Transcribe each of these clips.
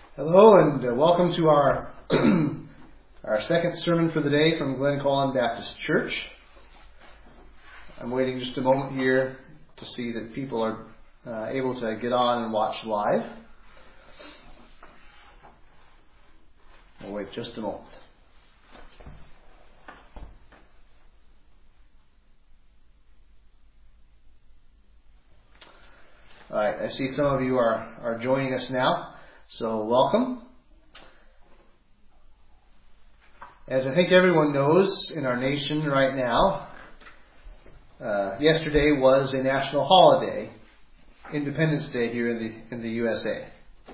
Hello and welcome to our our second sermon for the day from Glen Collin Baptist Church. I'm waiting just a moment here to see that people are able to get on and watch live. We'll wait just a moment. All right, I see some of you are joining us now. So welcome. As I think everyone knows in our nation right now, yesterday was a national holiday, Independence Day here in the USA.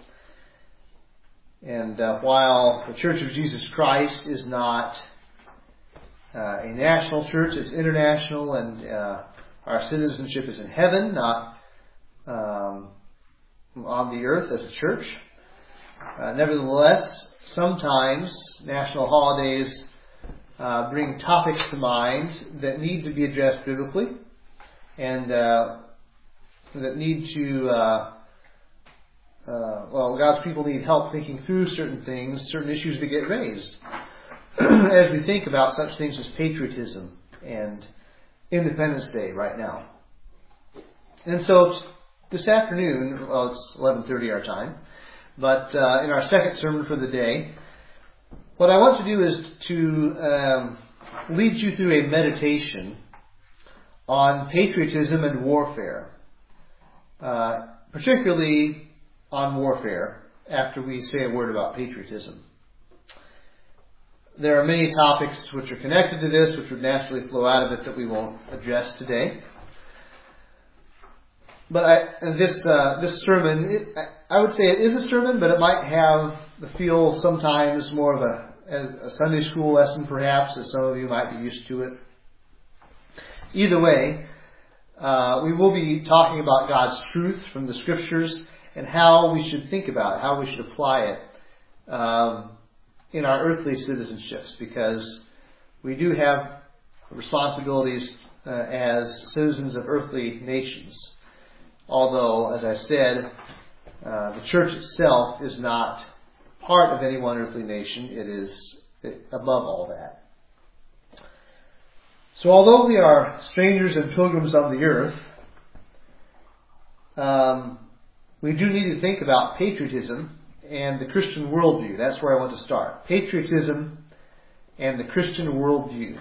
And while the Church of Jesus Christ is not a national church, it's international, and our citizenship is in heaven, not on the earth as a church. Nevertheless, sometimes national holidays bring topics to mind that need to be addressed biblically and that need to, God's people need help thinking through certain things, certain issues that get raised as we think about such things as patriotism and Independence Day right now. And so this afternoon, it's 11:30 our time, but in our second sermon for the day, what I want to do is to lead you through a meditation on patriotism and warfare, particularly on warfare, after we say a word about patriotism. There are many topics which are connected to this, which would naturally flow out of it that we won't address today. But this sermon, I would say it is a sermon, but it might have the feel sometimes more of a Sunday school lesson, perhaps, as some of you might be used to it. Either way, we will be talking about God's truth from the Scriptures and how we should think about it, how we should apply it in our earthly citizenships, because we do have responsibilities as citizens of earthly nations. Although, as I said, the church itself is not part of any one earthly nation. It is above all that. So although we are strangers and pilgrims on the earth, we do need to think about patriotism and the Christian worldview. That's where I want to start. Patriotism and the Christian worldview.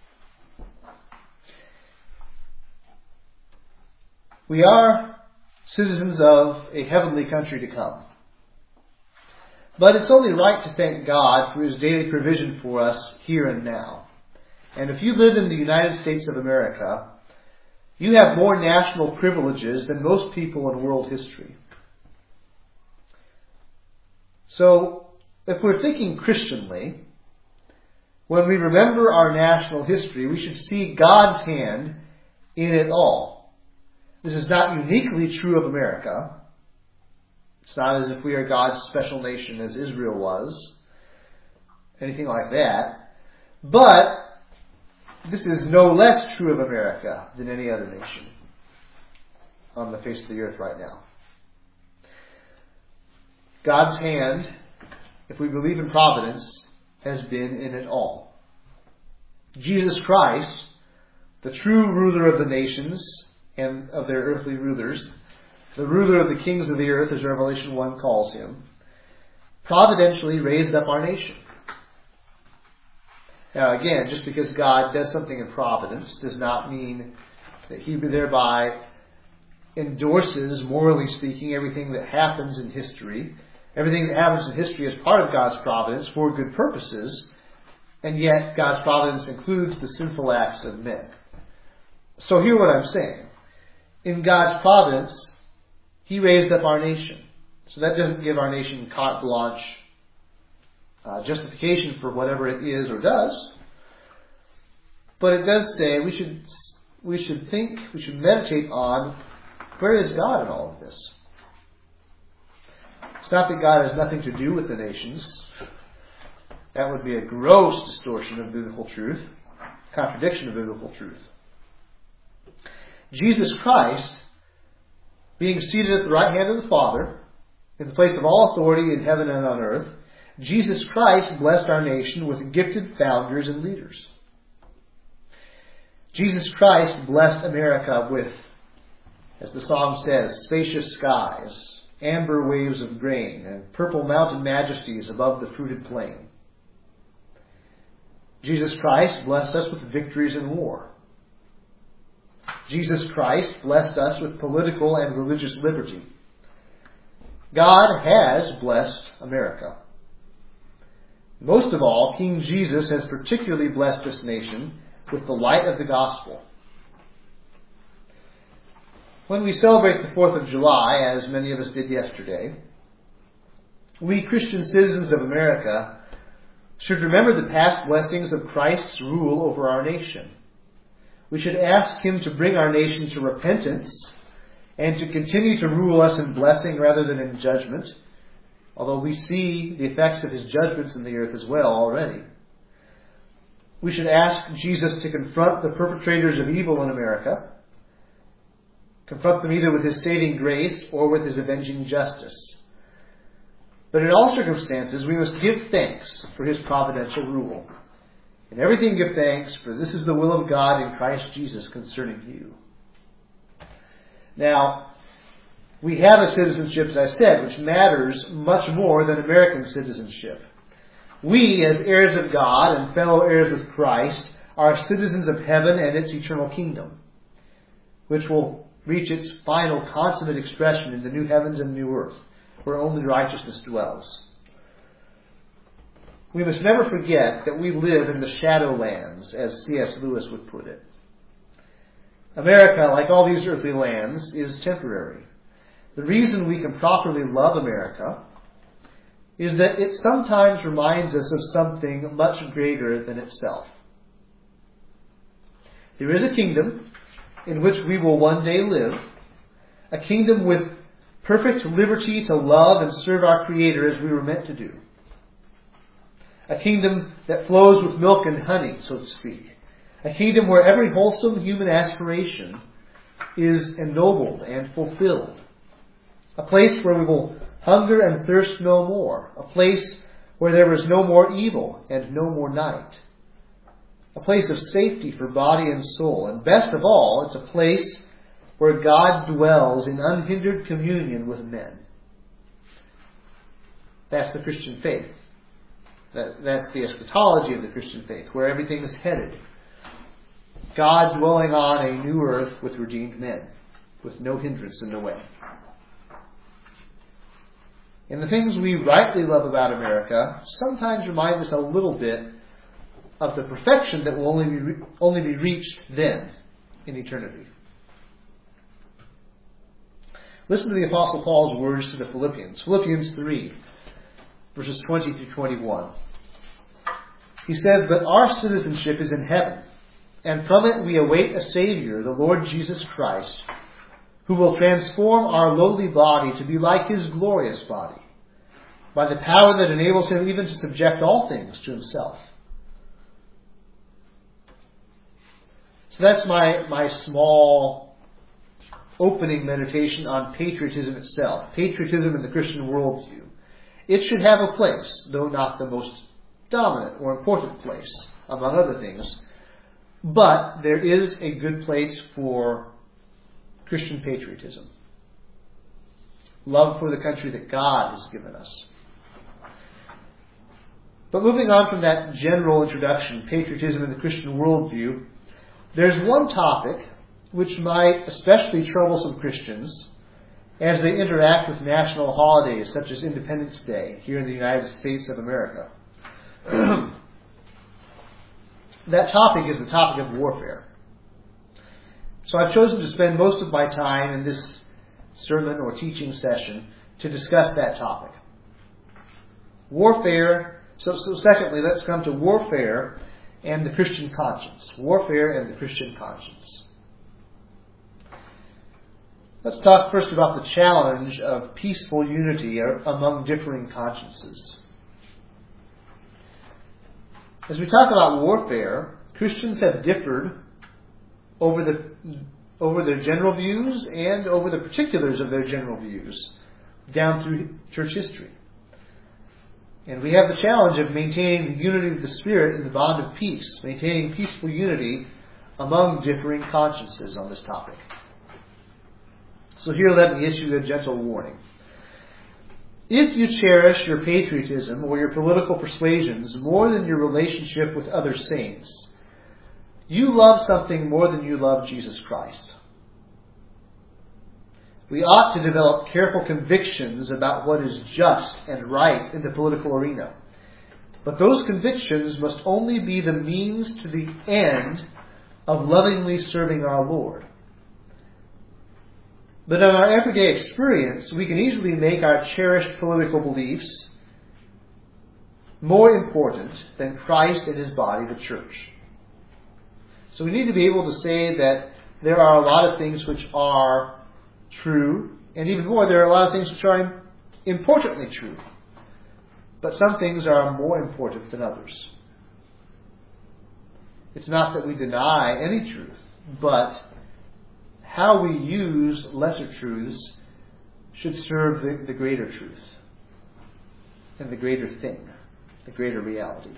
We are citizens of a heavenly country to come. But it's only right to thank God for His daily provision for us here and now. And if you live in the United States of America, you have more national privileges than most people in world history. So, if we're thinking Christianly, when we remember our national history, we should see God's hand in it all. This is not uniquely true of America. It's not as if we are God's special nation as Israel was. Anything like that. But this is no less true of America than any other nation on the face of the earth right now. God's hand, if we believe in providence, has been in it all. Jesus Christ, the true ruler of the nations and of their earthly rulers, the ruler of the kings of the earth, as Revelation 1 calls him, providentially raised up our nation. Now again, just because God does something in providence does not mean that He thereby endorses, morally speaking, everything that happens in history. Everything that happens in history is part of God's providence for good purposes, and yet God's providence includes the sinful acts of men. So hear what I'm saying. In God's providence, He raised up our nation. So that doesn't give our nation carte blanche justification for whatever it is or does. But it does say we should think, we should meditate on, where is God in all of this? It's not that God has nothing to do with the nations. That would be a gross distortion of biblical truth, contradiction of biblical truth. Jesus Christ, being seated at the right hand of the Father, in the place of all authority in heaven and on earth, Jesus Christ blessed our nation with gifted founders and leaders. Jesus Christ blessed America with, as the song says, spacious skies, amber waves of grain, and purple mountain majesties above the fruited plain. Jesus Christ blessed us with victories in war. Jesus Christ blessed us with political and religious liberty. God has blessed America. Most of all, King Jesus has particularly blessed this nation with the light of the gospel. When we celebrate the 4th of July, as many of us did yesterday, we Christian citizens of America should remember the past blessings of Christ's rule over our nation. We should ask Him to bring our nation to repentance and to continue to rule us in blessing rather than in judgment, although we see the effects of His judgments in the earth as well already. We should ask Jesus to confront the perpetrators of evil in America, confront them either with His saving grace or with His avenging justice. But in all circumstances, we must give thanks for His providential rule. In everything give thanks, for this is the will of God in Christ Jesus concerning you. Now, we have a citizenship, as I said, which matters much more than American citizenship. We, as heirs of God and fellow heirs with Christ, are citizens of heaven and its eternal kingdom, which will reach its final consummate expression in the new heavens and new earth, where only righteousness dwells. We must never forget that we live in the shadowlands, as C.S. Lewis would put it. America, like all these earthly lands, is temporary. The reason we can properly love America is that it sometimes reminds us of something much greater than itself. There is a kingdom in which we will one day live, a kingdom with perfect liberty to love and serve our Creator as we were meant to do. A kingdom that flows with milk and honey, so to speak. A kingdom where every wholesome human aspiration is ennobled and fulfilled. A place where we will hunger and thirst no more. A place where there is no more evil and no more night. A place of safety for body and soul. And best of all, it's a place where God dwells in unhindered communion with men. That's the Christian faith. That's the eschatology of the Christian faith, where everything is headed. God dwelling on a new earth with redeemed men, with no hindrance in the way. And the things we rightly love about America sometimes remind us a little bit of the perfection that will only be reached then, in eternity. Listen to the Apostle Paul's words to the Philippians. Philippians 3, verses 20 through 21. He said, "But our citizenship is in heaven, and from it we await a Savior, the Lord Jesus Christ, who will transform our lowly body to be like His glorious body, by the power that enables Him even to subject all things to Himself." So that's my small opening meditation on patriotism itself. Patriotism in the Christian worldview. It should have a place, though not the most dominant or important place, among other things. But there is a good place for Christian patriotism. Love for the country that God has given us. But moving on from that general introduction, patriotism in the Christian worldview, there's one topic which might especially trouble some Christians as they interact with national holidays such as Independence Day here in the United States of America. That topic is the topic of warfare. So I've chosen to spend most of my time in this sermon or teaching session to discuss that topic. Warfare. So secondly, let's come to warfare and the Christian conscience. Warfare and the Christian conscience. Let's talk first about the challenge of peaceful unity among differing consciences. As we talk about warfare, Christians have differed over their general views and over the particulars of their general views down through church history. And we have the challenge of maintaining the unity of the Spirit in the bond of peace, maintaining peaceful unity among differing consciences on this topic. So here let me issue a gentle warning. If you cherish your patriotism or your political persuasions more than your relationship with other saints, you love something more than you love Jesus Christ. We ought to develop careful convictions about what is just and right in the political arena. But those convictions must only be the means to the end of lovingly serving our Lord. But in our everyday experience, we can easily make our cherished political beliefs more important than Christ and His body, the church. So we need to be able to say that there are a lot of things which are true, and even more, there are a lot of things which are importantly true. But some things are more important than others. It's not that we deny any truth, but how we use lesser truths should serve the greater truth and the greater thing, the greater reality.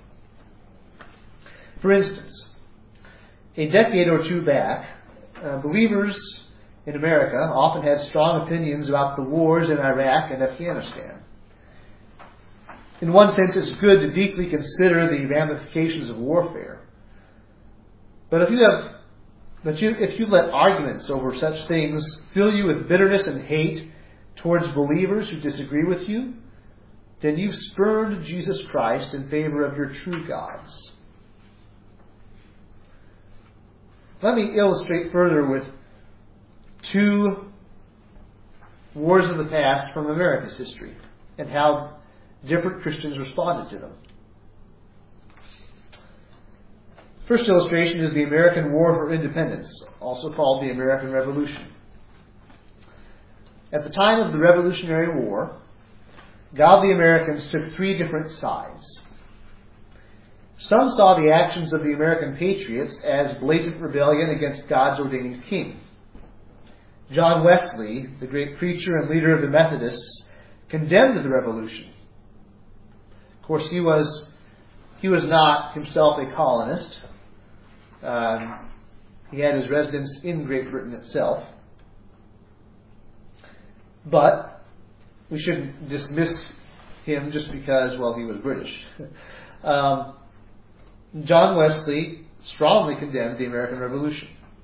For instance, a decade or two back, believers in America often had strong opinions about the wars in Iraq and Afghanistan. In one sense, it's good to deeply consider the ramifications of warfare. But if you let arguments over such things fill you with bitterness and hate towards believers who disagree with you, then you've spurned Jesus Christ in favor of your true gods. Let me illustrate further with two wars of the past from America's history and how different Christians responded to them. First illustration is the American War for Independence, also called the American Revolution. At the time of the Revolutionary War, godly Americans took three different sides. Some saw the actions of the American patriots as blatant rebellion against God's ordaining king. John Wesley, the great preacher and leader of the Methodists, condemned the revolution. Of course, he was not himself a colonist. He had his residence in Great Britain itself. But we shouldn't dismiss him just because, he was British. John Wesley strongly condemned the American Revolution.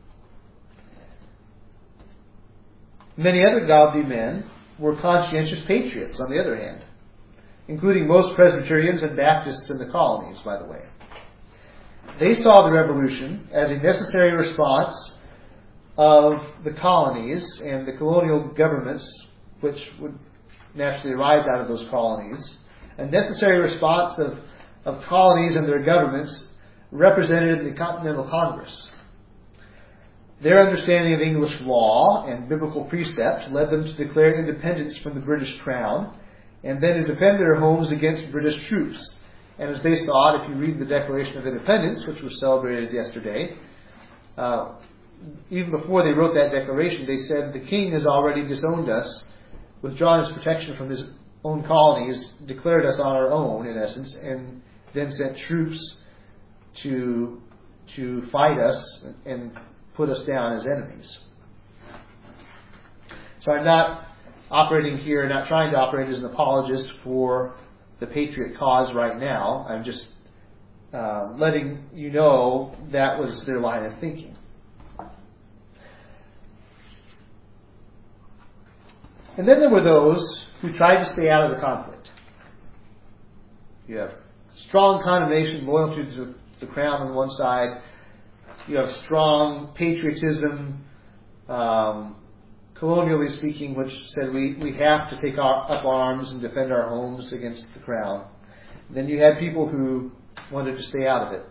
Many other godly men were conscientious patriots, on the other hand, including most Presbyterians and Baptists in the colonies, by the way. They saw the revolution as a necessary response of the colonies and the colonial governments, which would naturally arise out of those colonies, a necessary response of colonies and their governments represented in the Continental Congress. Their understanding of English law and biblical precept led them to declare independence from the British Crown and then to defend their homes against British troops. And as they saw it, if you read the Declaration of Independence, which was celebrated yesterday, even before they wrote that declaration, they said, the king has already disowned us, withdrawn his protection from his own colonies, declared us on our own, in essence, and then sent troops to fight us and put us down as enemies. So I'm not operating here, not trying to operate as an apologist for the patriot cause right now. I'm just letting you know that was their line of thinking. And then there were those who tried to stay out of the conflict. You have strong condemnation, loyalty to the crown on one side. You have strong patriotism, colonially speaking, which said we have to take up arms and defend our homes against the crown. Then you had people who wanted to stay out of it.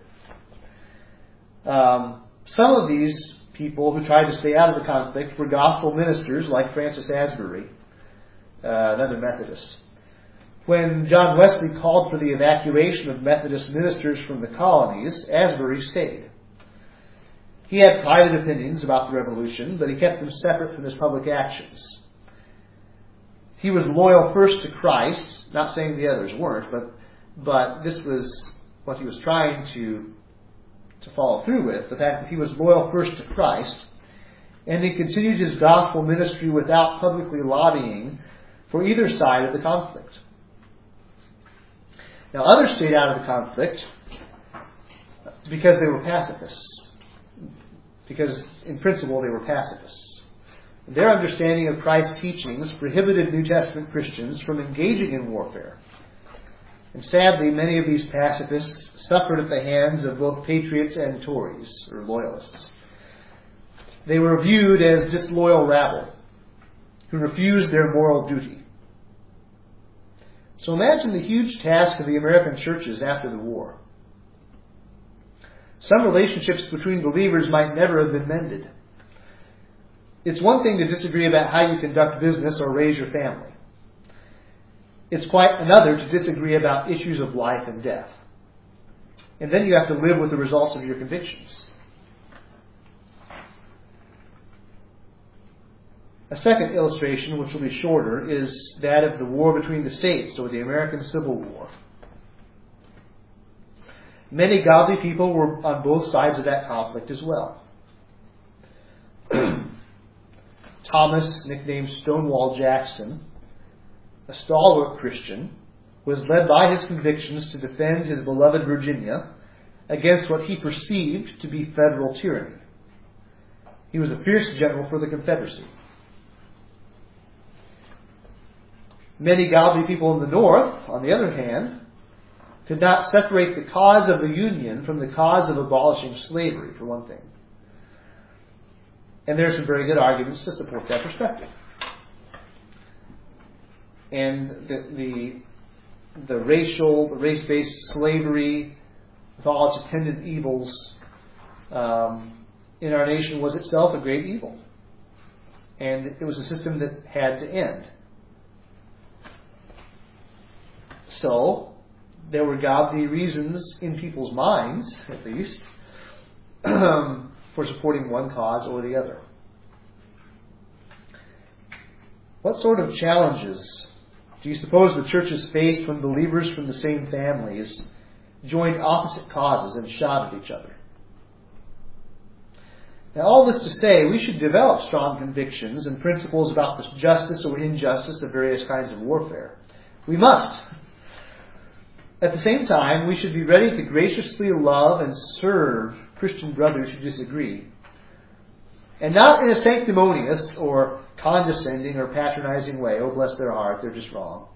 Some of these people who tried to stay out of the conflict were gospel ministers like Francis Asbury, another Methodist. When John Wesley called for the evacuation of Methodist ministers from the colonies, Asbury stayed. He had private opinions about the revolution, but he kept them separate from his public actions. he was loyal first to Christ, not saying the others weren't, but this was what he was trying to follow through with, the fact that he was loyal first to Christ, and he continued his gospel ministry without publicly lobbying for either side of the conflict. Now, others stayed out of the conflict because they were pacifists. Because, in principle, they were pacifists. Their understanding of Christ's teachings prohibited New Testament Christians from engaging in warfare. And sadly, many of these pacifists suffered at the hands of both patriots and Tories, or loyalists. They were viewed as disloyal rabble who refused their moral duty. So imagine the huge task of the American churches after the war. Some relationships between believers might never have been mended. It's one thing to disagree about how you conduct business or raise your family. It's quite another to disagree about issues of life and death. And then you have to live with the results of your convictions. A second illustration, which will be shorter, is that of the war between the states, or the American Civil War. Many godly people were on both sides of that conflict as well. Thomas, nicknamed Stonewall Jackson, a stalwart Christian, was led by his convictions to defend his beloved Virginia against what he perceived to be federal tyranny. He was a fierce general for the Confederacy. Many godly people in the North, on the other hand, could not separate the cause of the Union from the cause of abolishing slavery, for one thing. And there are some very good arguments to support that perspective. And the race-based slavery, with all its attendant evils, in our nation was itself a great evil. And it was a system that had to end. So, there were godly reasons in people's minds, at least, for supporting one cause or the other. What sort of challenges do you suppose the churches faced when believers from the same families joined opposite causes and shot at each other? Now, all this to say, we should develop strong convictions and principles about the justice or injustice of various kinds of warfare. We must. At the same time, we should be ready to graciously love and serve Christian brothers who disagree. And not in a sanctimonious or condescending or patronizing way. Oh, bless their heart, they're just wrong.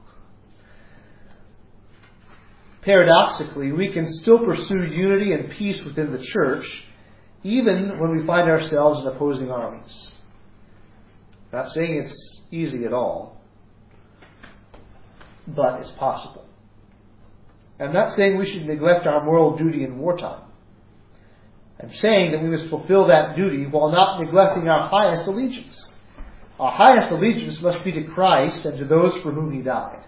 Paradoxically, we can still pursue unity and peace within the church, even when we find ourselves in opposing armies. Not saying it's easy at all, but it's possible. I'm not saying we should neglect our moral duty in wartime. I'm saying that we must fulfill that duty while not neglecting our highest allegiance. Our highest allegiance must be to Christ and to those for whom He died.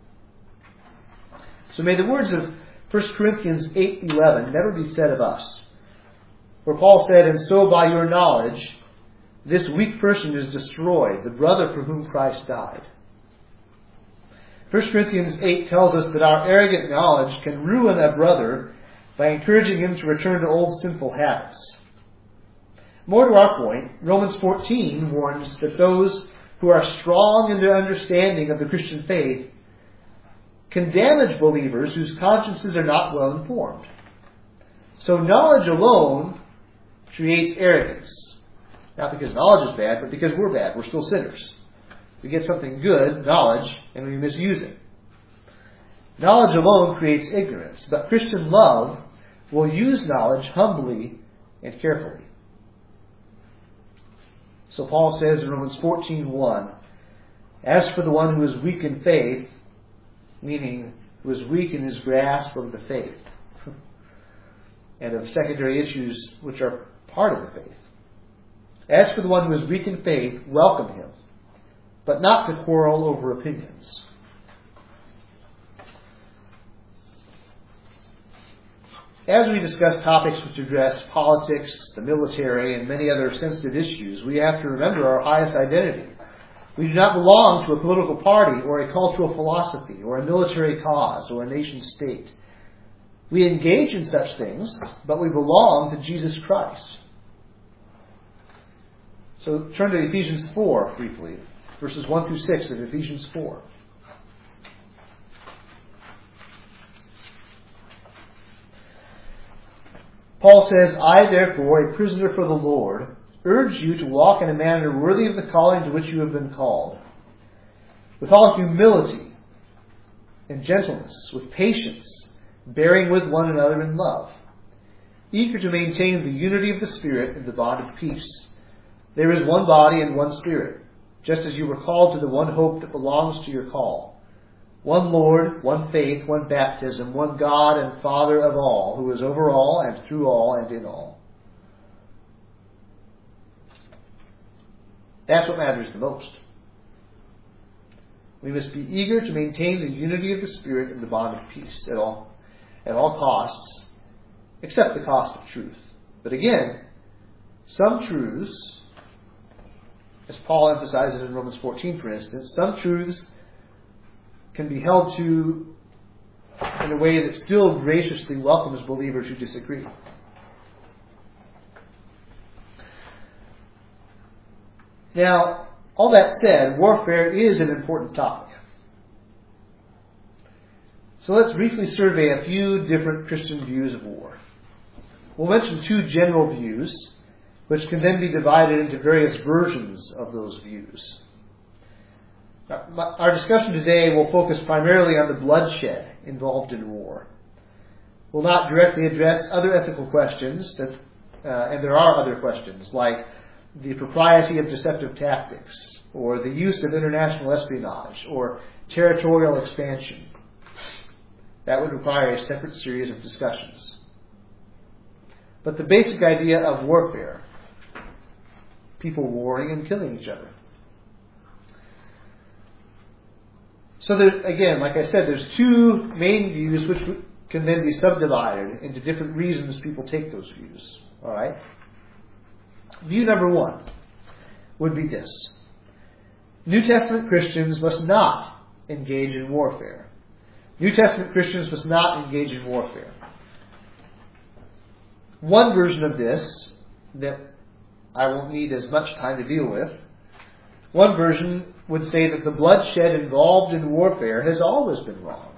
So may the words of 1 Corinthians 8:11 never be said of us, where Paul said, "And so by your knowledge, this weak person is destroyed, the brother for whom Christ died." 1 Corinthians 8 tells us that our arrogant knowledge can ruin a brother by encouraging him to return to old sinful habits. More to our point, Romans 14 warns that those who are strong in their understanding of the Christian faith can damage believers whose consciences are not well informed. So knowledge alone creates arrogance. Not because knowledge is bad, but because we're bad. We're still sinners. We get something good, knowledge, and we misuse it. Knowledge alone creates ignorance, but Christian love will use knowledge humbly and carefully. So Paul says in Romans 14:1, "As for the one who is weak in faith," meaning who is weak in his grasp of the faith and of secondary issues which are part of the faith. "As for the one who is weak in faith, welcome him, but not to quarrel over opinions." As we discuss topics which address politics, the military, and many other sensitive issues, we have to remember our highest identity. We do not belong to a political party or a cultural philosophy or a military cause or a nation state. We engage in such things, but we belong to Jesus Christ. So turn to Ephesians 4 briefly, verses 1 through 6 of Ephesians 4. Paul says, I, therefore, a prisoner for the Lord, urge you to walk in a manner worthy of the calling to which you have been called, with all humility and gentleness, with patience, bearing with one another in love, eager to maintain the unity of the Spirit in the bond of peace. There is one body and one Spirit, just as you were called to the one hope that belongs to your call. One Lord, one faith, one baptism, one God and Father of all, who is over all and through all and in all. That's what matters the most. We must be eager to maintain the unity of the Spirit in the bond of peace at all costs, except the cost of truth. But again, some truths, as Paul emphasizes in Romans 14, for instance, some truths can be held to in a way that still graciously welcomes believers who disagree. Now, all that said, warfare is an important topic. So let's briefly survey a few different Christian views of war. We'll mention two general views, which can then be divided into various versions of those views. Our discussion today will focus primarily on the bloodshed involved in war. We'll not directly address other ethical questions, and there are other questions, like the propriety of deceptive tactics, or the use of international espionage, or territorial expansion. That would require a separate series of discussions. But the basic idea of warfare, people warring and killing each other. So again, like I said, there's two main views which can then be subdivided into different reasons people take those views. All right? View number one would be this. New Testament Christians must not engage in warfare. New Testament Christians must not engage in warfare. One version of this that I won't need as much time to deal with, one version would say that the bloodshed involved in warfare has always been wrong.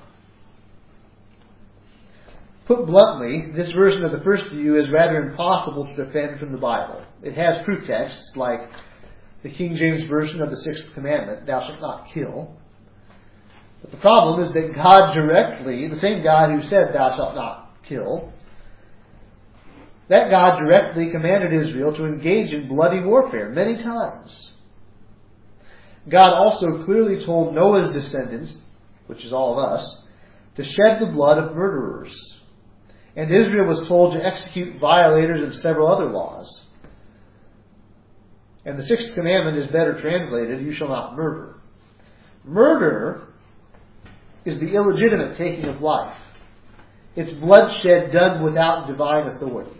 Put bluntly, this version of the first view is rather impossible to defend from the Bible. It has proof texts like the King James Version of the Sixth Commandment, thou shalt not kill. But the problem is that God directly, the same God who said thou shalt not kill, that God directly commanded Israel to engage in bloody warfare many times. God also clearly told Noah's descendants, which is all of us, to shed the blood of murderers. And Israel was told to execute violators of several other laws. And the sixth commandment is better translated, you shall not murder. Murder is the illegitimate taking of life. It's bloodshed done without divine authority.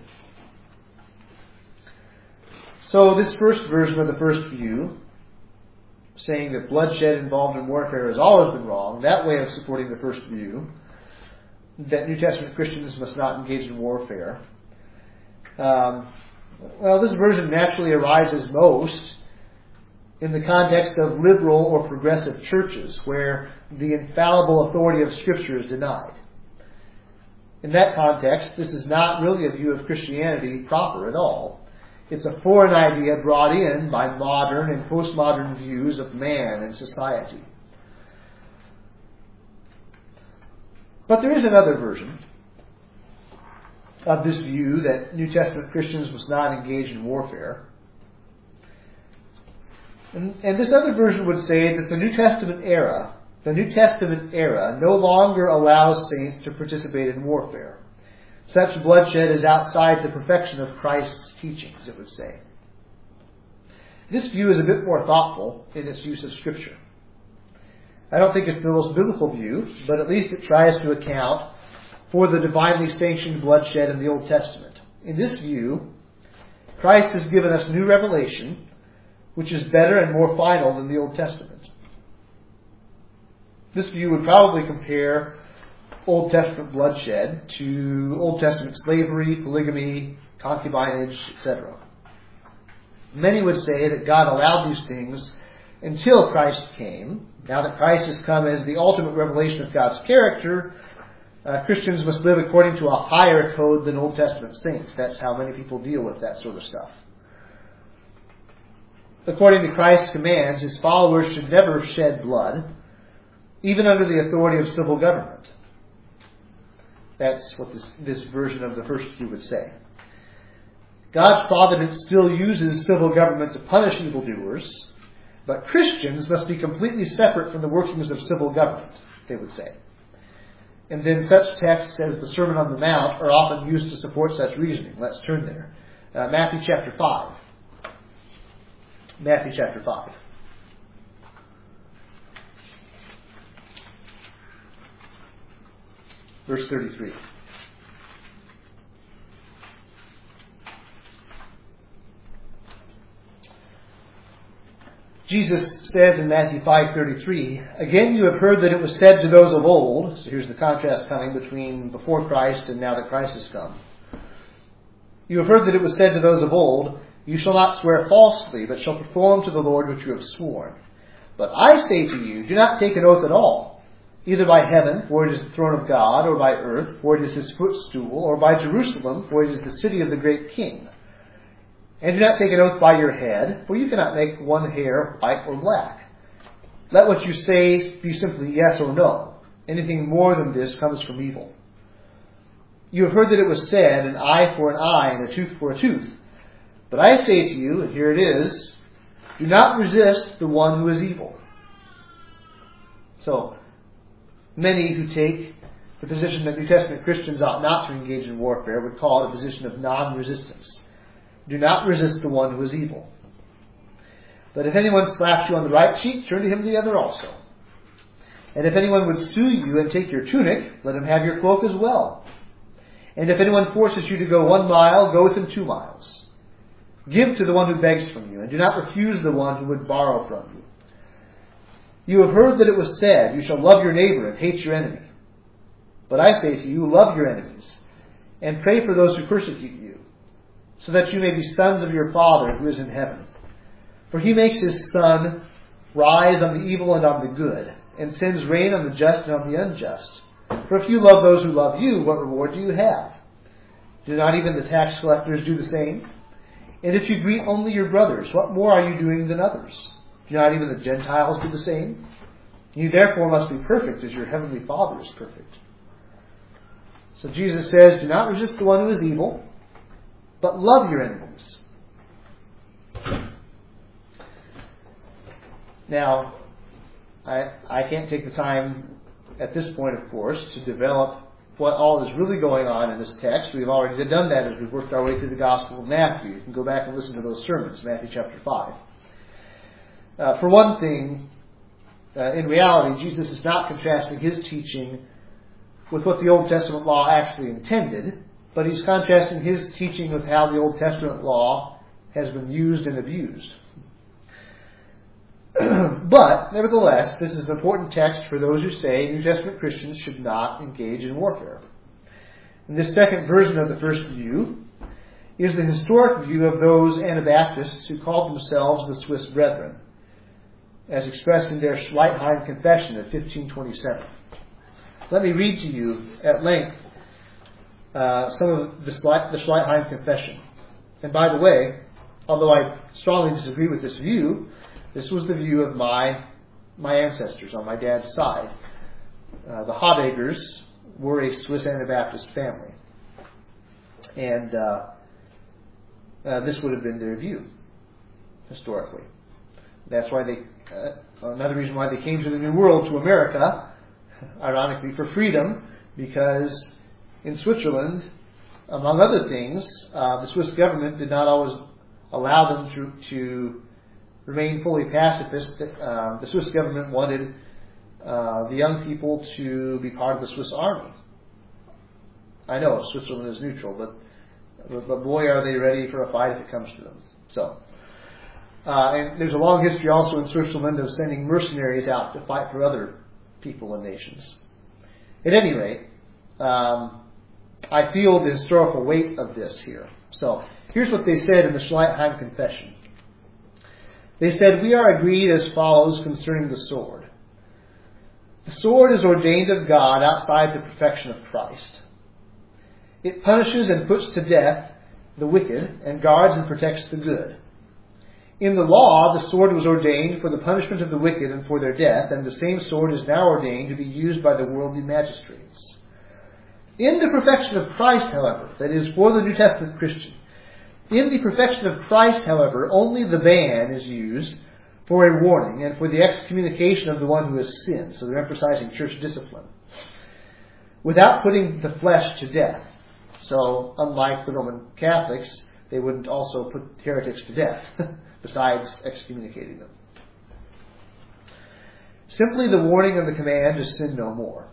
So this first version of the first view, saying that bloodshed involved in warfare has always been wrong, that way of supporting the first view, that New Testament Christians must not engage in warfare. This version naturally arises most in the context of liberal or progressive churches, where the infallible authority of Scripture is denied. In that context, this is not really a view of Christianity proper at all. It's a foreign idea brought in by modern and postmodern views of man and society. But there is another version of this view that New Testament Christians must not engage in warfare. And this other version would say that the New Testament era no longer allows saints to participate in warfare. Such bloodshed is outside the perfection of Christ's teachings, it would say. This view is a bit more thoughtful in its use of Scripture. I don't think it's the most biblical view, but at least it tries to account for the divinely sanctioned bloodshed in the Old Testament. In this view, Christ has given us new revelation which is better and more final than the Old Testament. This view would probably compare Old Testament bloodshed to Old Testament slavery, polygamy, concubinage, etc. Many would say that God allowed these things until Christ came. Now that Christ has come as the ultimate revelation of God's character, Christians must live according to a higher code than Old Testament saints. That's how many people deal with that sort of stuff. According to Christ's commands, his followers should never shed blood, even under the authority of civil government. That's what this version of the first view would say. God's providence still uses civil government to punish evildoers, but Christians must be completely separate from the workings of civil government, they would say. And then such texts as the Sermon on the Mount are often used to support such reasoning. Let's turn there. Matthew chapter 5. Matthew chapter 5. Verse 33. Jesus says in Matthew 5:33, "Again you have heard that it was said to those of old," so here's the contrast coming between before Christ and now that Christ has come. "You have heard that it was said to those of old, you shall not swear falsely, but shall perform to the Lord what you have sworn. But I say to you, do not take an oath at all, either by heaven, for it is the throne of God, or by earth, for it is his footstool, or by Jerusalem, for it is the city of the great king. And do not take an oath by your head, for you cannot make one hair white or black. Let what you say be simply yes or no. Anything more than this comes from evil. You have heard that it was said, an eye for an eye and a tooth for a tooth. But I say to you, and here it is, do not resist the one who is evil." So, many who take the position that New Testament Christians ought not to engage in warfare would call it a position of non-resistance. Do not resist the one who is evil. But if anyone slaps you on the right cheek, turn to him the other also. And if anyone would sue you and take your tunic, let him have your cloak as well. And if anyone forces you to go 1 mile, go with him 2 miles. Give to the one who begs from you, and do not refuse the one who would borrow from you. You have heard that it was said, you shall love your neighbor and hate your enemy. But I say to you, love your enemies, and pray for those who persecute you, so that you may be sons of your Father who is in heaven. For he makes his sun rise on the evil and on the good, and sends rain on the just and on the unjust. For if you love those who love you, what reward do you have? Do not even the tax collectors do the same? And if you greet only your brothers, what more are you doing than others? Do not even the Gentiles do the same? You therefore must be perfect as your heavenly Father is perfect. So Jesus says, do not resist the one who is evil, but love your enemies. Now, I can't take the time at this point, of course, to develop what all is really going on in this text. We've already done that as we've worked our way through the Gospel of Matthew. You can go back and listen to those sermons, Matthew chapter 5. For one thing, in reality, Jesus is not contrasting his teaching with what the Old Testament law actually intended, but he's contrasting his teaching with how the Old Testament law has been used and abused. But, nevertheless, this is an important text for those who say New Testament Christians should not engage in warfare. And this second version of the first view is the historic view of those Anabaptists who called themselves the Swiss Brethren, as expressed in their Schleitheim Confession of 1527. Let me read to you at length some of the Schleitheim Confession. And by the way, although I strongly disagree with this view, this was the view of my ancestors on my dad's side. The Habegers were a Swiss Anabaptist family. And this would have been their view, historically. That's why another reason why they came to the New World, to America, ironically for freedom, because in Switzerland, among other things, the Swiss government did not always allow them to remain fully pacifist. The Swiss government wanted the young people to be part of the Swiss army. I know Switzerland is neutral, but boy, are they ready for a fight if it comes to them. So, And there's a long history also in Switzerland of sending mercenaries out to fight for other people and nations. At any rate, I feel the historical weight of this here. So, here's what they said in the Schleitheim Confession. They said, "We are agreed as follows concerning the sword. The sword is ordained of God outside the perfection of Christ. It punishes and puts to death the wicked and guards and protects the good. In the law, the sword was ordained for the punishment of the wicked and for their death, and the same sword is now ordained to be used by the worldly magistrates. In the perfection of Christ, however," that is, for the New Testament Christian, "in the perfection of Christ, however, only the ban is used for a warning and for the excommunication of the one who has sinned." So they're emphasizing church discipline. "Without putting the flesh to death." So, unlike the Roman Catholics, they wouldn't also put heretics to death, besides excommunicating them. "Simply the warning and the command to sin no more."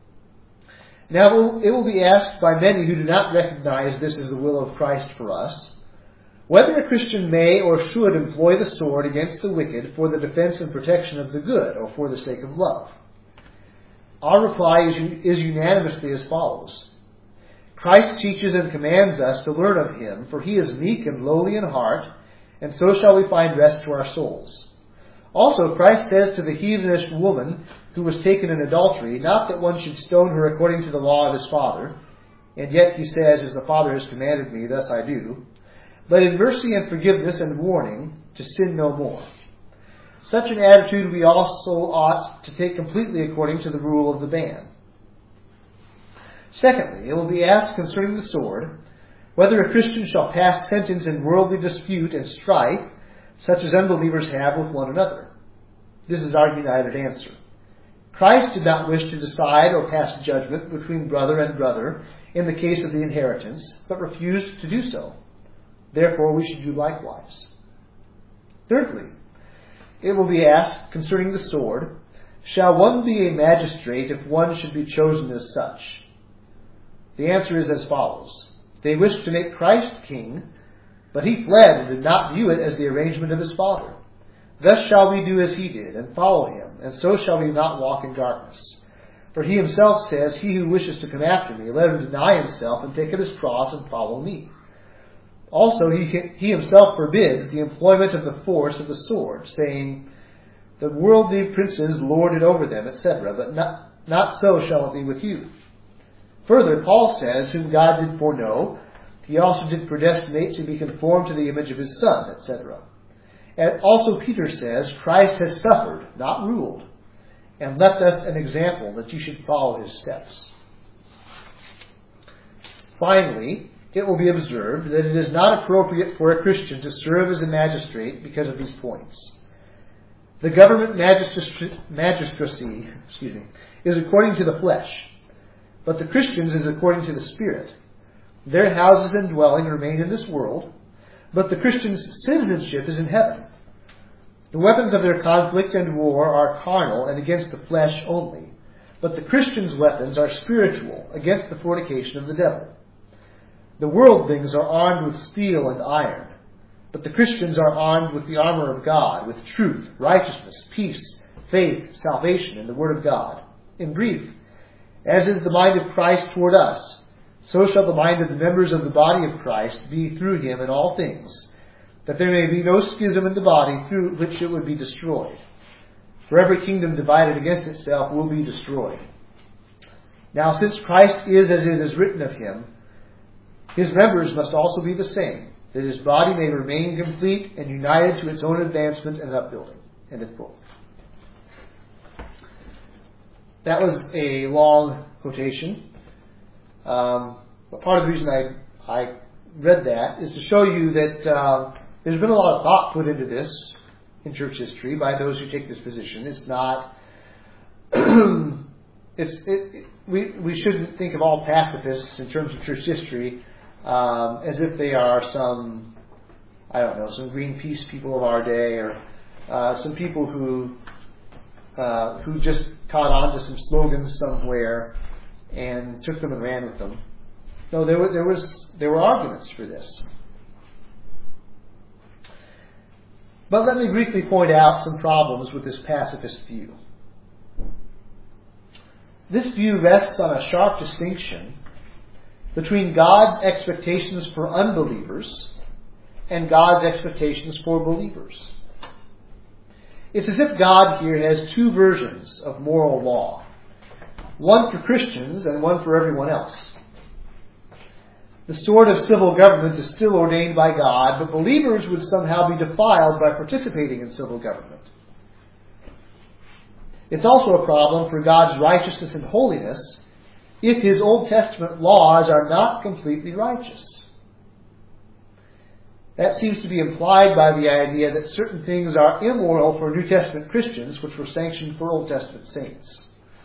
Now, it will be asked by many who do not recognize this as the will of Christ for us, whether a Christian may or should employ the sword against the wicked for the defense and protection of the good, or for the sake of love. Our reply is unanimously as follows. Christ teaches and commands us to learn of Him, for He is meek and lowly in heart, and so shall we find rest to our souls. Also, Christ says to the heathenish woman who was taken in adultery, not that one should stone her according to the law of his father, and yet He says, "As the Father has commanded me, thus I do," but in mercy and forgiveness and warning to sin no more. Such an attitude we also ought to take completely according to the rule of the ban. Secondly, it will be asked concerning the sword, whether a Christian shall pass sentence in worldly dispute and strife, such as unbelievers have with one another. This is our united answer. Christ did not wish to decide or pass judgment between brother and brother in the case of the inheritance, but refused to do so. Therefore, we should do likewise. Thirdly, it will be asked concerning the sword, shall one be a magistrate if one should be chosen as such? The answer is as follows. They wished to make Christ king, but He fled and did not view it as the arrangement of His Father. Thus shall we do as He did, and follow Him, and so shall we not walk in darkness. For He Himself says, "He who wishes to come after me, let him deny himself and take up his cross and follow me." Also, he Himself forbids the employment of the force of the sword, saying, "The worldly princes lord it over them," etc., but not so shall it be with you. Further, Paul says, "Whom God did foreknow, He also did predestinate to be conformed to the image of His Son," etc. And also Peter says, "Christ has suffered, not ruled, and left us an example that you should follow His steps." Finally, it will be observed that it is not appropriate for a Christian to serve as a magistrate because of these points. The government magistracy is according to the flesh, but the Christians is according to the Spirit. Their houses and dwelling remain in this world, but the Christian's citizenship is in heaven. The weapons of their conflict and war are carnal and against the flesh only, but the Christian's weapons are spiritual, against the fornication of the devil. The worldlings are armed with steel and iron, but the Christians are armed with the armor of God, with truth, righteousness, peace, faith, salvation, and the Word of God. In brief, as is the mind of Christ toward us, so shall the mind of the members of the body of Christ be through Him in all things, that there may be no schism in the body through which it would be destroyed. For every kingdom divided against itself will be destroyed. Now, since Christ is as it is written of Him, His members must also be the same, that His body may remain complete and united to its own advancement and upbuilding. End of quote. That was a long quotation. But part of the reason I read that is to show you that there's been a lot of thought put into this in church history by those who take this position. It's not. We shouldn't think of all pacifists in terms of church history as if they are some Greenpeace people of our day, or some people who just caught on to some slogans somewhere and took them and ran with them. No, there were arguments for this. But let me briefly point out some problems with this pacifist view. This view rests on a sharp distinction between God's expectations for unbelievers and God's expectations for believers. It's as if God here has two versions of moral law, one for Christians and one for everyone else. The sword of civil government is still ordained by God, but believers would somehow be defiled by participating in civil government. It's also a problem for God's righteousness and holiness if His Old Testament laws are not completely righteous. That seems to be implied by the idea that certain things are immoral for New Testament Christians which were sanctioned for Old Testament saints.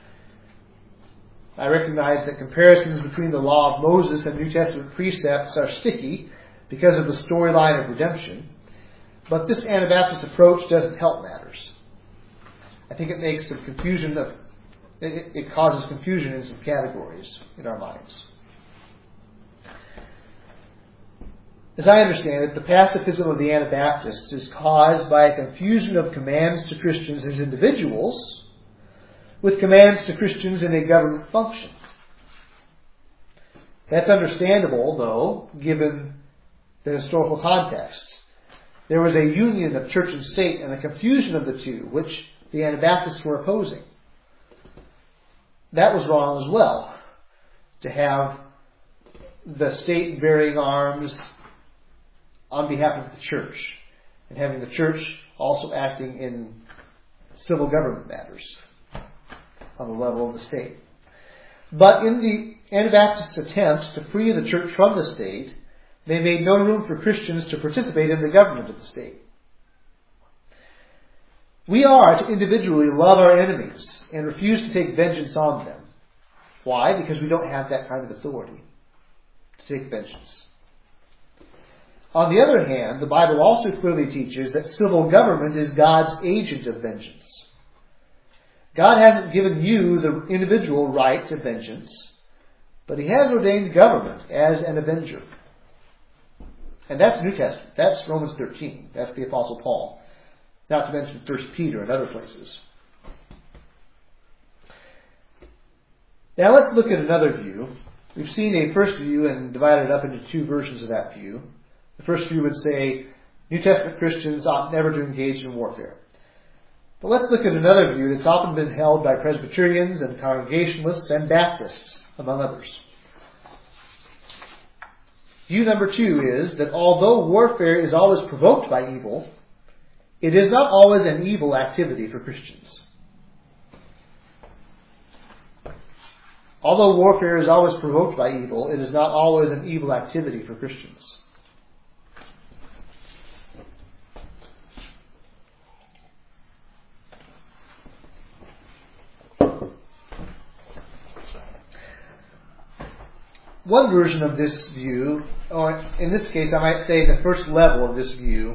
I recognize that comparisons between the law of Moses and New Testament precepts are sticky because of the storyline of redemption, but this Anabaptist approach doesn't help matters. I think it makes some confusion it causes confusion in some categories in our minds. As I understand it, the pacifism of the Anabaptists is caused by a confusion of commands to Christians as individuals with commands to Christians in a government function. That's understandable, though, given the historical context. There was a union of church and state and a confusion of the two, which the Anabaptists were opposing. That was wrong as well, to have the state bearing arms on behalf of the church, and having the church also acting in civil government matters on the level of the state. But in the Anabaptists' attempt to free the church from the state, they made no room for Christians to participate in the government of the state. We are to individually love our enemies and refuse to take vengeance on them. Why? Because we don't have that kind of authority to take vengeance. On the other hand, the Bible also clearly teaches that civil government is God's agent of vengeance. God hasn't given you the individual right to vengeance, but He has ordained government as an avenger. And that's New Testament. That's Romans 13. That's the Apostle Paul. Not to mention 1 Peter and other places. Now let's look at another view. We've seen a first view and divided it up into two versions of that view. The first view would say New Testament Christians ought never to engage in warfare. But let's look at another view that's often been held by Presbyterians and Congregationalists and Baptists, among others. View number 2 is that although warfare is always provoked by evil, it is not always an evil activity for Christians. Although warfare is always provoked by evil, it is not always an evil activity for Christians. One version of this view, or in this case I might say the first level of this view,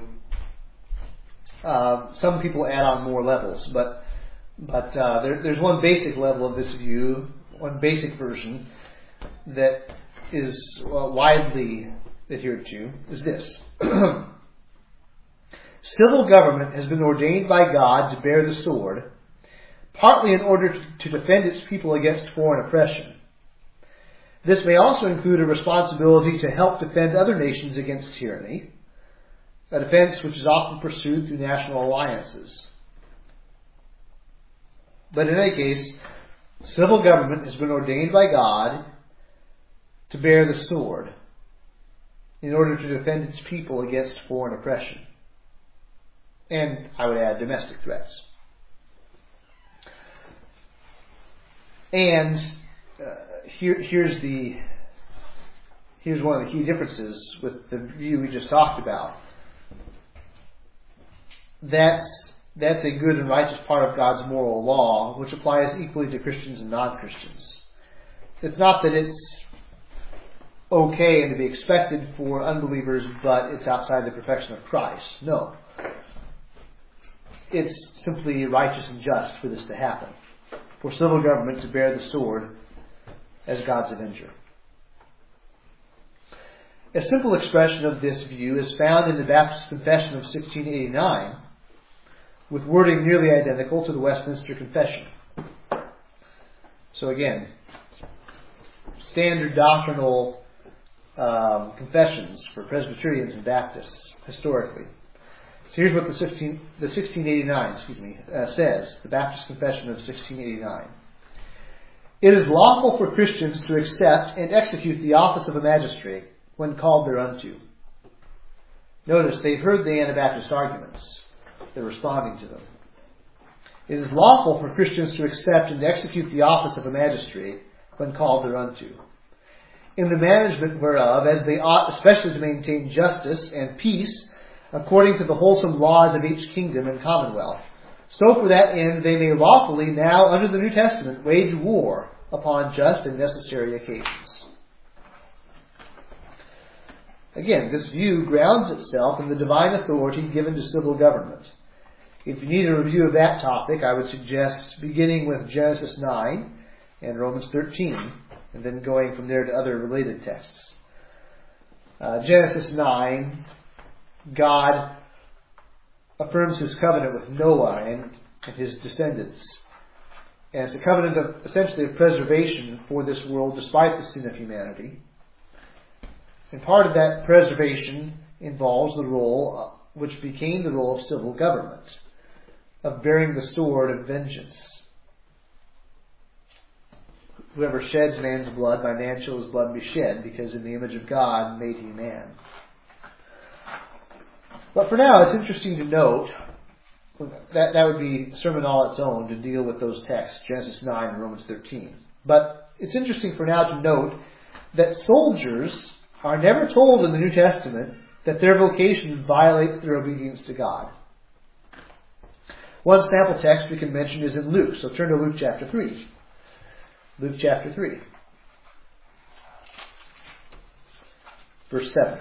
some people add on more levels, but there's one basic level of this view, one basic version that is widely adhered to, is this. Civil government has been ordained by God to bear the sword, partly in order to defend its people against foreign oppression. This may also include a responsibility to help defend other nations against tyranny, a defense which is often pursued through national alliances. But in any case, civil government has been ordained by God to bear the sword in order to defend its people against foreign oppression. And I would add domestic threats. And here's one of the key differences with the view we just talked about. That's a good and righteous part of God's moral law, which applies equally to Christians and non-Christians. It's not that it's okay and to be expected for unbelievers, but it's outside the perfection of Christ. No. It's simply righteous and just for this to happen, for civil government to bear the sword as God's avenger. A simple expression of this view is found in the Baptist Confession of 1689, with wording nearly identical to the Westminster Confession. So again, standard doctrinal confessions for Presbyterians and Baptists historically. So here's what the 1689 says, the Baptist Confession of 1689. It is lawful for Christians to accept and execute the office of a magistrate when called thereunto. Notice they've heard the Anabaptist arguments. They're responding to them. It is lawful for Christians to accept and execute the office of a magistrate when called thereunto, in the management whereof, as they ought especially to maintain justice and peace, according to the wholesome laws of each kingdom and commonwealth. So for that end they may lawfully now under the New Testament wage war upon just and necessary occasions. Again, this view grounds itself in the divine authority given to civil government. If you need a review of that topic, I would suggest beginning with Genesis 9 and Romans 13, and then going from there to other related texts. Genesis 9, God affirms His covenant with Noah and his descendants. And it's a covenant of essentially of preservation for this world despite the sin of humanity. And part of that preservation involves the role, which became the role of civil government, of bearing the sword of vengeance. Whoever sheds man's blood, by man shall his blood be shed, because in the image of God made he man. But for now, it's interesting to note, that would be a sermon all its own to deal with those texts, Genesis 9 and Romans 13. But it's interesting for now to note that soldiers are never told in the New Testament that their vocation violates their obedience to God. One sample text we can mention is in Luke, so turn to Luke chapter 3. Luke chapter 3, verse 7.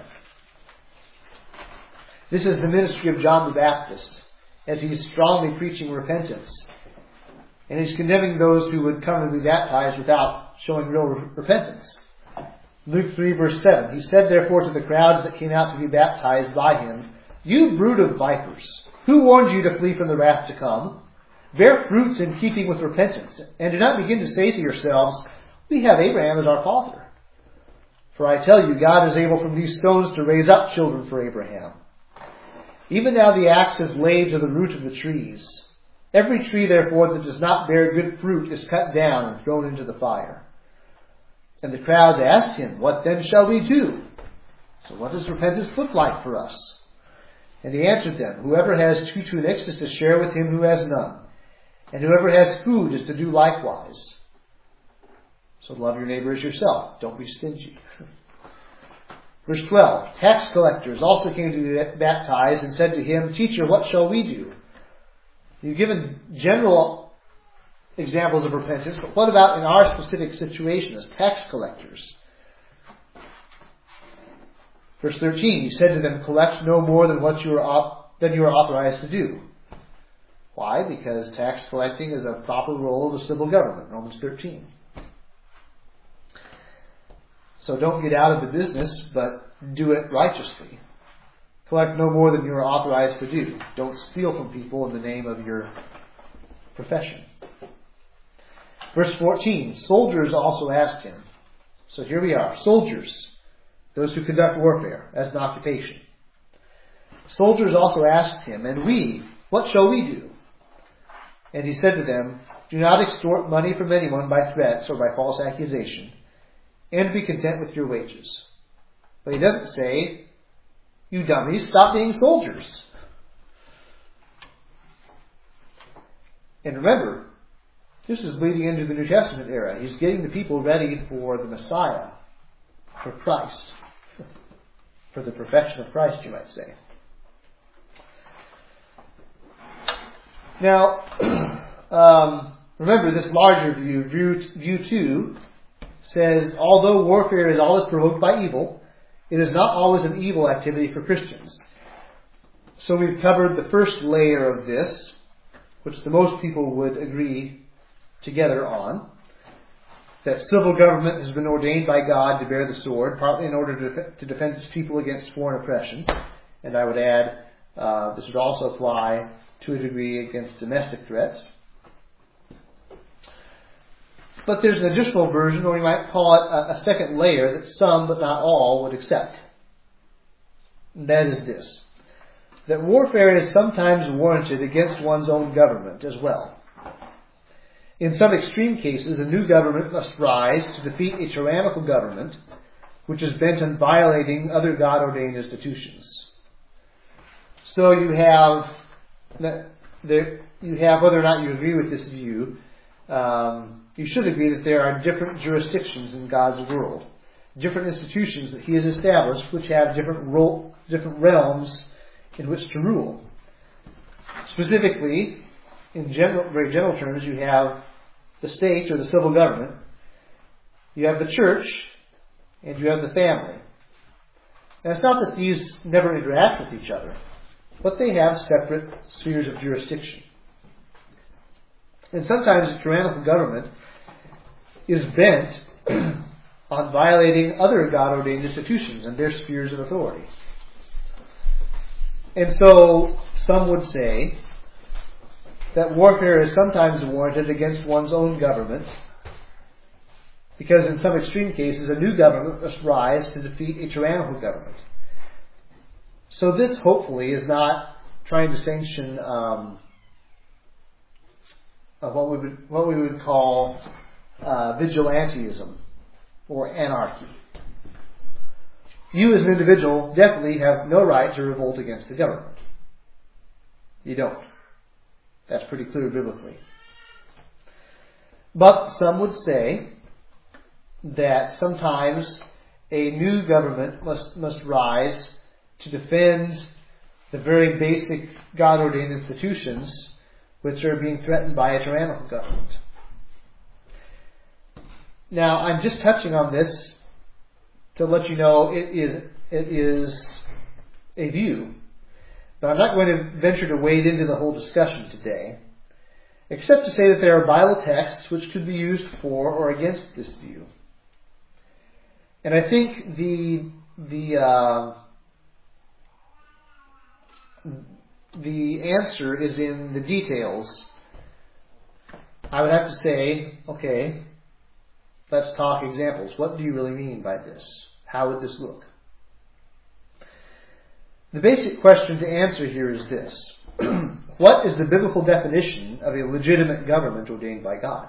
This is the ministry of John the Baptist, as he is strongly preaching repentance. And he's condemning those who would come and be baptized without showing real repentance. Luke 3, verse 7. He said therefore to the crowds that came out to be baptized by him, You brood of vipers, who warned you to flee from the wrath to come? Bear fruits in keeping with repentance, and do not begin to say to yourselves, We have Abraham as our father. For I tell you, God is able from these stones to raise up children for Abraham. Even now the axe is laid to the root of the trees. Every tree, therefore, that does not bear good fruit is cut down and thrown into the fire. And the crowd asked him, What then shall we do? So what does repentance look like for us? And he answered them, Whoever has 2 tunics is to share with him who has none. And whoever has food is to do likewise. So love your neighbor as yourself. Don't be stingy. Verse 12. Tax collectors also came to be baptized and said to him, Teacher, what shall we do? You've given general examples of repentance, but what about in our specific situation as tax collectors? Verse 13. He said to them, Collect no more than what you are authorized to do. Why? Because tax collecting is a proper role of the civil government, Romans 13. So don't get out of the business, but do it righteously. Collect no more than you are authorized to do. Don't steal from people in the name of your profession. Verse 14. Soldiers also asked him. So here we are. Soldiers, those who conduct warfare as an occupation. Soldiers also asked him, And we, what shall we do? And he said to them, Do not extort money from anyone by threats or by false accusation, and be content with your wages. But he doesn't say, You dummies, stop being soldiers. And remember, this is leading into the New Testament era. He's getting the people ready for the Messiah, for Christ, for the perfection of Christ, you might say. Now, remember this larger view 2, says, although warfare is always provoked by evil, it is not always an evil activity for Christians. So we've covered the first layer of this, which the most people would agree together on. that civil government has been ordained by God to bear the sword, partly in order to defend its people against foreign oppression. And I would add, this would also apply to a degree against domestic threats. But there's an additional version, or we might call it a second layer, that some, but not all, would accept. And that is this: that warfare is sometimes warranted against one's own government as well. In some extreme cases, a new government must rise to defeat a tyrannical government which is bent on violating other God-ordained institutions. So you have, whether or not you agree with this view, you should agree that there are different jurisdictions in God's world, different institutions that He has established which have different realms in which to rule. Specifically, in very general terms, you have the state or the civil government, you have the church, and you have the family. And it's not that these never interact with each other, but they have separate spheres of jurisdiction. And sometimes the tyrannical government is bent on violating other God-ordained institutions and their spheres of authority. And so some would say that warfare is sometimes warranted against one's own government, because in some extreme cases a new government must rise to defeat a tyrannical government. So this hopefully is not trying to sanction what we would call vigilantism or anarchy. You as an individual definitely have no right to revolt against the government. You don't. That's pretty clear biblically. But some would say that sometimes a new government must rise to defend the very basic God-ordained institutions which are being threatened by a tyrannical government. Now, I'm just touching on this to let you know it is a view. But I'm not going to venture to wade into the whole discussion today, except to say that there are Bible texts which could be used for or against this view. And I think the answer is in the details. I would have to say, okay, let's talk examples. What do you really mean by this? How would this look? The basic question to answer here is this: what is the biblical definition of a legitimate government ordained by God?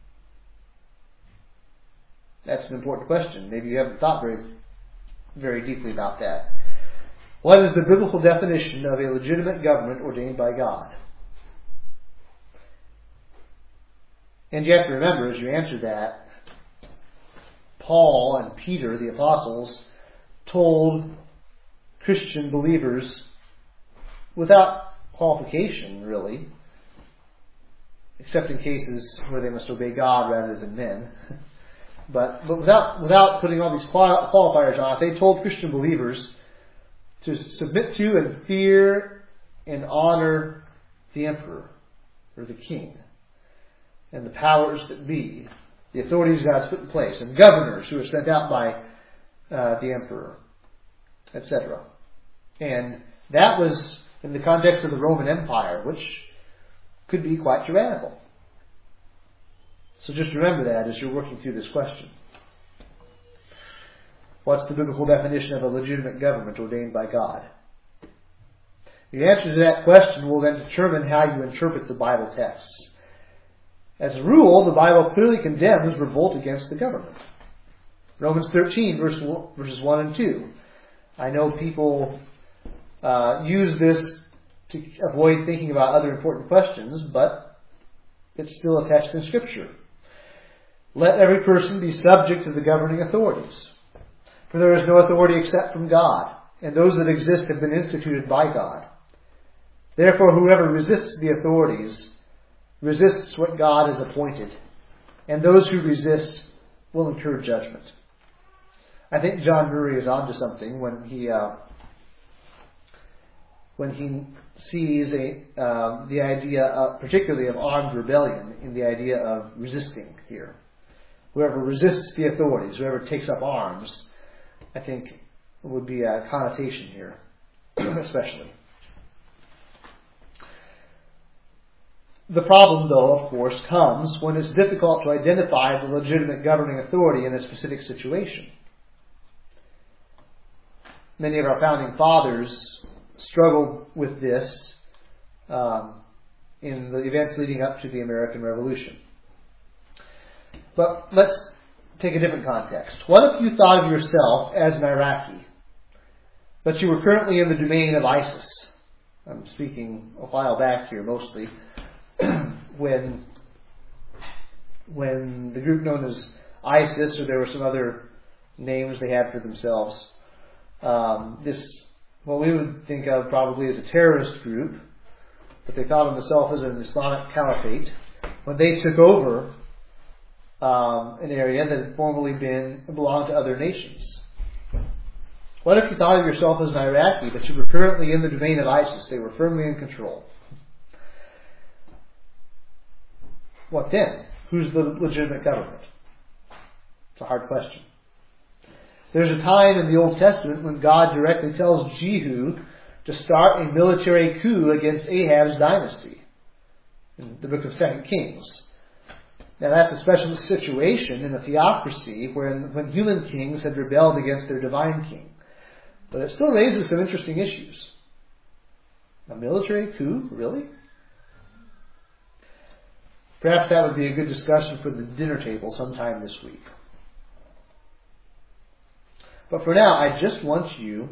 That's an important question. Maybe you haven't thought very, very deeply about that. What is the biblical definition of a legitimate government ordained by God? And you have to remember, as you answer that, Paul and Peter, the apostles, told Christian believers without qualification, really, except in cases where they must obey God rather than men. But without putting all these qualifiers on it, they told Christian believers to submit to and fear and honor the emperor or the king and the powers that be, the authorities God's put in place, and governors who are sent out by the emperor, etc. And that was in the context of the Roman Empire, which could be quite tyrannical. So just remember that as you're working through this question. What's the biblical definition of a legitimate government ordained by God? The answer to that question will then determine how you interpret the Bible texts. As a rule, the Bible clearly condemns revolt against the government. Romans 13, verses 1 and 2. I know people use this to avoid thinking about other important questions, but it's still a text in Scripture. Let every person be subject to the governing authorities, for there is no authority except from God, and those that exist have been instituted by God. Therefore, whoever resists the authorities resists what God has appointed, and those who resist will incur judgment. I think John Murray is onto something when he sees the idea, particularly of armed rebellion, in the idea of resisting here. whoever resists the authorities, whoever takes up arms, I think would be a connotation here, especially. The problem, though, of course, comes when it's difficult to identify the legitimate governing authority in a specific situation. Many of our founding fathers struggled with this in the events leading up to the American Revolution. But let's take a different context. What if you thought of yourself as an Iraqi, but you were currently in the domain of ISIS? I'm speaking a while back here mostly, when the group known as ISIS, or there were some other names they had for themselves, what we would think of probably as a terrorist group, but they thought of themselves as an Islamic caliphate, when they took over an area that had formerly belonged to other nations. What if you thought of yourself as an Iraqi, but you were currently in the domain of ISIS? They were firmly in control. What then? Who's the legitimate government? It's a hard question. There's a time in the Old Testament when God directly tells Jehu to start a military coup against Ahab's dynasty, in the book of 2 Kings. Now that's a special situation in a theocracy when human kings had rebelled against their divine king. But it still raises some interesting issues. A military coup? Really? Perhaps that would be a good discussion for the dinner table sometime this week. But for now, I just want you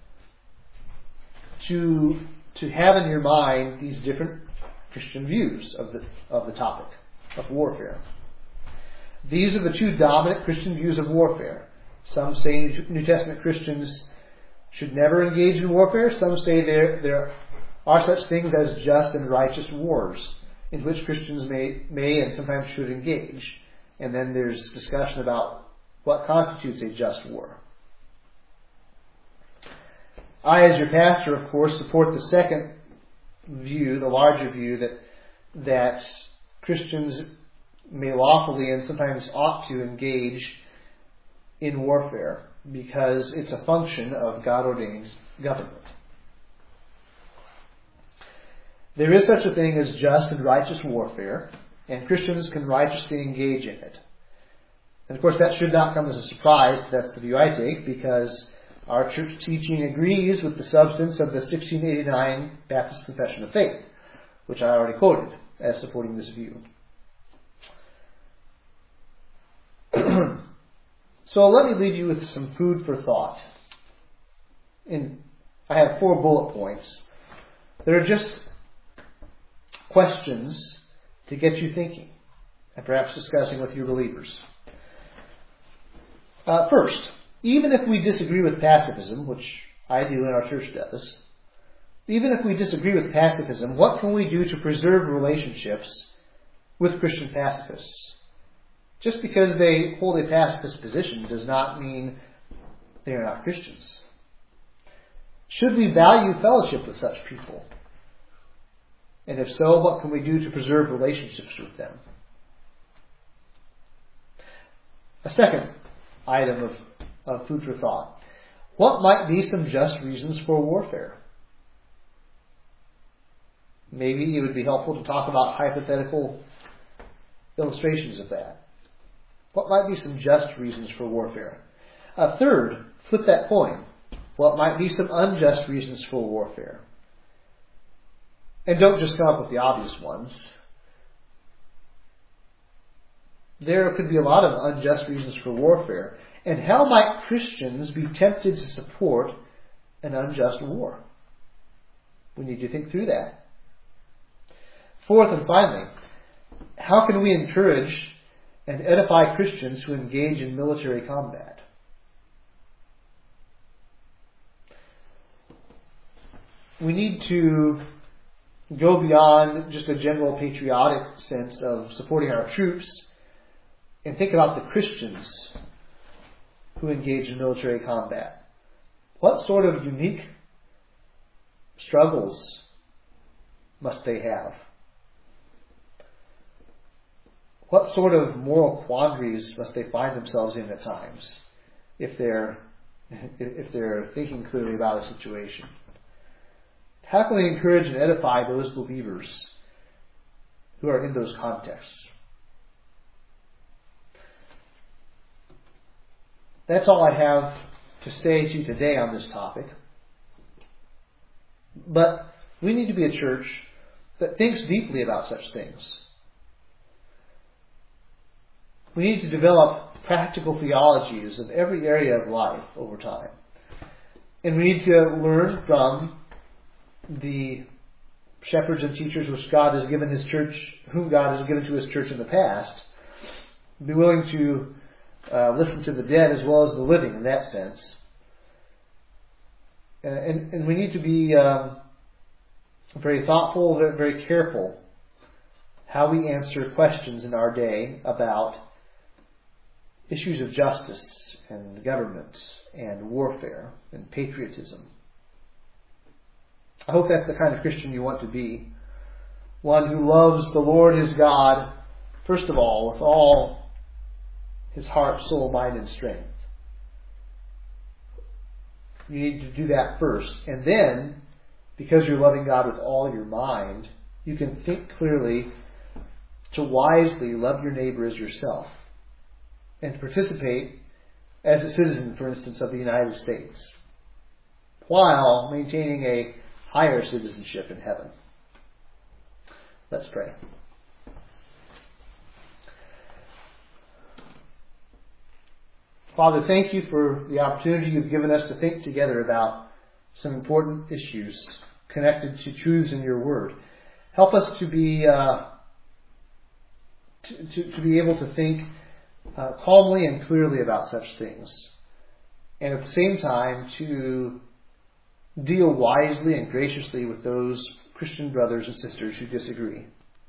to have in your mind these different Christian views of the topic of warfare. These are the two dominant Christian views of warfare. Some say New Testament Christians should never engage in warfare. Some say there are such things as just and righteous wars in which Christians may and sometimes should engage. And then there's discussion about what constitutes a just war. I, as your pastor, of course, support the second view, the larger view, that Christians may lawfully and sometimes ought to engage in warfare because it's a function of God-ordained government. There is such a thing as just and righteous warfare, and Christians can righteously engage in it. And of course that should not come as a surprise. That's the view I take, because our church teaching agrees with the substance of the 1689 Baptist Confession of Faith, which I already quoted as supporting this view. So let me leave you with some food for thought. I have 4 bullet points. They're just questions to get you thinking and perhaps discussing with your believers. First, even if we disagree with pacifism, which I do and our church does, even if we disagree with pacifism, what can we do to preserve relationships with Christian pacifists? Just because they hold a pacifist position does not mean they are not Christians. Should we value fellowship with such people? And if so, what can we do to preserve relationships with them? A second item of food for thought. What might be some just reasons for warfare? Maybe it would be helpful to talk about hypothetical illustrations of that. What might be some just reasons for warfare? Third, flip that coin. What might be some unjust reasons for warfare? And don't just come up with the obvious ones. There could be a lot of unjust reasons for warfare. And how might Christians be tempted to support an unjust war? We need to think through that. Fourth and finally, how can we encourage and edify Christians who engage in military combat? We need to go beyond just a general patriotic sense of supporting our troops and think about the Christians who engage in military combat. What sort of unique struggles must they have? What sort of moral quandaries must they find themselves in at times if they're thinking clearly about a situation? How can we encourage and edify those believers who are in those contexts? That's all I have to say to you today on this topic. But we need to be a church that thinks deeply about such things. We need to develop practical theologies of every area of life over time. And we need to learn from the shepherds and teachers which God has given His church, whom God has given to His church in the past. Be willing to listen to the dead as well as the living in that sense. And we need to be very thoughtful, very careful how we answer questions in our day about issues of justice and government and warfare and patriotism. I hope that's the kind of Christian you want to be. One who loves the Lord his God, first of all, with all his heart, soul, mind, and strength. You need to do that first. And then, because you're loving God with all your mind, you can think clearly to wisely love your neighbor as yourself and to participate as a citizen, for instance, of the United States, while maintaining a higher citizenship in heaven. Let's pray. Father, thank you for the opportunity you've given us to think together about some important issues connected to truths in your word. Help us to be able to think calmly and clearly about such things, and at the same time to deal wisely and graciously with those Christian brothers and sisters who disagree.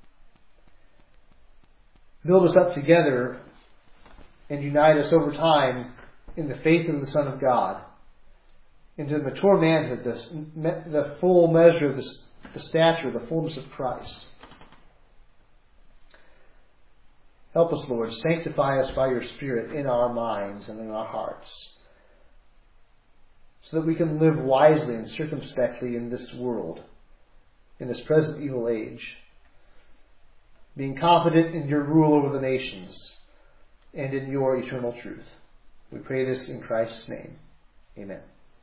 Build us up together and unite us over time in the faith of the Son of God, into mature manhood, the full measure of the stature, the fullness of Christ. Help us, Lord, sanctify us by your Spirit in our minds and in our hearts, so that we can live wisely and circumspectly in this world, in this present evil age, being confident in your rule over the nations and in your eternal truth. We pray this in Christ's name. Amen.